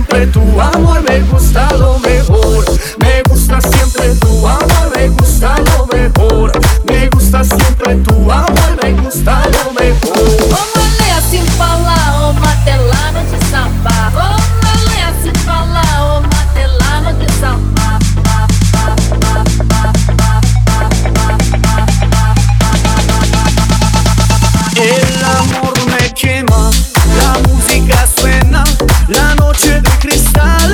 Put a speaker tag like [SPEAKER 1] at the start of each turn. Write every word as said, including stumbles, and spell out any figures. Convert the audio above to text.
[SPEAKER 1] siempre tu amor, me gusta lo mejor. Me gusta siempre tu amor, me gusta lo mejor. Me gusta siempre tu amor, me gusta lo mejor.
[SPEAKER 2] Vamos ler assim falar, ô matelano de samba. Vamos ler assim falar, ô matelano de samba.
[SPEAKER 1] El amor me quema, la música suena, la noche de cristal.